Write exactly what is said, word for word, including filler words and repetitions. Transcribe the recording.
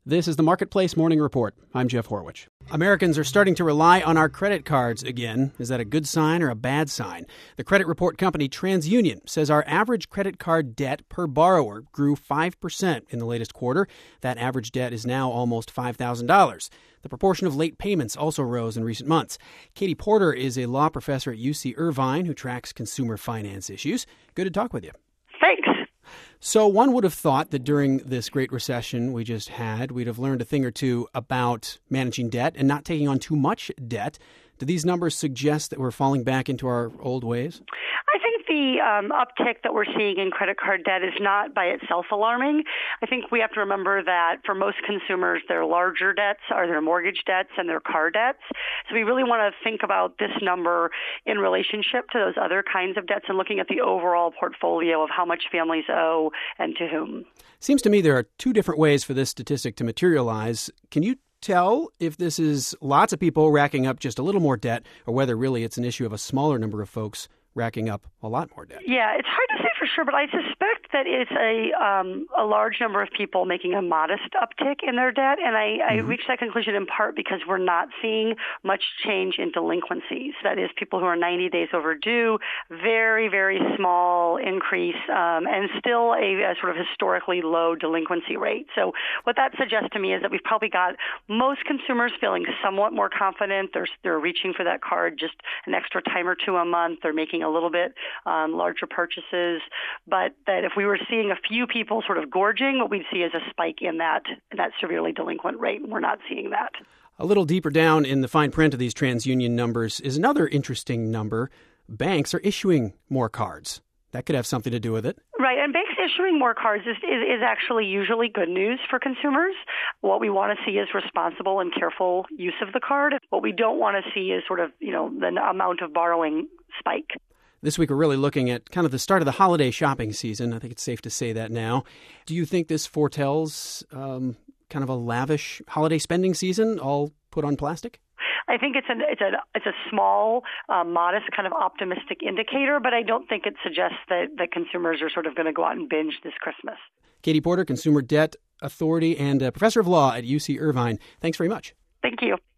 This is the Marketplace Morning Report. I'm Jeff Horwich. Americans are starting to rely on our credit cards again. Is that a good sign or a bad sign? The credit report company TransUnion says our average credit card debt per borrower grew five percent in the latest quarter. That average debt is now almost five thousand dollars. The proportion of late payments also rose in recent months. Katie Porter is a law professor at U C Irvine who tracks consumer finance issues. Good to talk with you. Thanks. So one would have thought that during this great recession we just had, we'd have learned a thing or two about managing debt and not taking on too much debt. Do these numbers suggest that we're falling back into our old ways? I think the um, uptick that we're seeing in credit card debt is not by itself alarming. I think we have to remember that for most consumers, their larger debts are their mortgage debts and their car debts. So we really want to think about this number in relationship to those other kinds of debts and looking at the overall portfolio of how much families owe and to whom. Seems to me there are two different ways for this statistic to materialize. Can you tell if this is lots of people racking up just a little more debt or whether really it's an issue of a smaller number of folks racking up a lot more debt? Yeah, it's hard to say for sure, but I suspect that it's a um, a large number of people making a modest uptick in their debt, and I, mm-hmm. I reached that conclusion in part because we're not seeing much change in delinquencies. That is, people who are ninety days overdue, very, very small increase, um, and still a, a sort of historically low delinquency rate. So what that suggests to me is that we've probably got most consumers feeling somewhat more confident. They're, they're reaching for that card just an extra time or two a month. They're making a little bit um, larger purchases, but that if we were seeing a few people sort of gorging, what we'd see is a spike in that in that severely delinquent rate, and we're not seeing that. A little deeper down in the fine print of these TransUnion numbers is another interesting number. Banks are issuing more cards. That could have something to do with it. Right, and banks issuing more cards is, is, is actually usually good news for consumers. What we want to see is responsible and careful use of the card. What we don't want to see is sort of, you know, the amount of borrowing spike. This week, we're really looking at kind of the start of the holiday shopping season. I think it's safe to say that now. Do you think this foretells um, kind of a lavish holiday spending season, all put on plastic? I think it's a it's a it's a small, uh, modest kind of optimistic indicator, but I don't think it suggests that that consumers are sort of going to go out and binge this Christmas. Katie Porter, Consumer Debt Authority and uh, professor of law at U C Irvine. Thanks very much. Thank you.